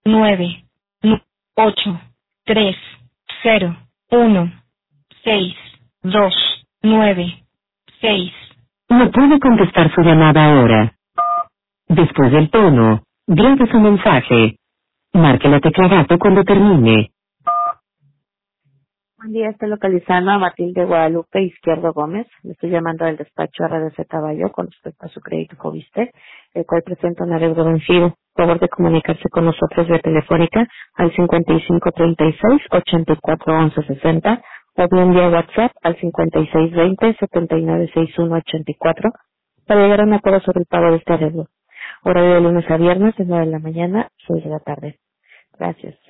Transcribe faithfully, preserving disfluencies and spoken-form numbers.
nueve, ocho, tres, cero, uno, seis, dos, nueve, seis. No puede contestar su llamada ahora. Después del tono, grabe su mensaje. Marque la tecla gato cuando termine. Buen día, estoy localizando a Matilde Guadalupe Izquierdo Gómez. Le estoy llamando del despacho R D Z Bayo con respecto a su crédito Fobiste, el cual presenta un adeudo vencido. Por favor de comunicarse con nosotros vía telefónica al cincuenta y cinco treinta y seis, ochenta y cuatro once sesenta o bien vía WhatsApp al cincuenta y seis veinte, setenta y nueve sesenta y uno ochenta y cuatro para llegar a un acuerdo sobre el pago de este adeudo. Horario de lunes a viernes, de nueve de la mañana, seis de la tarde. Gracias.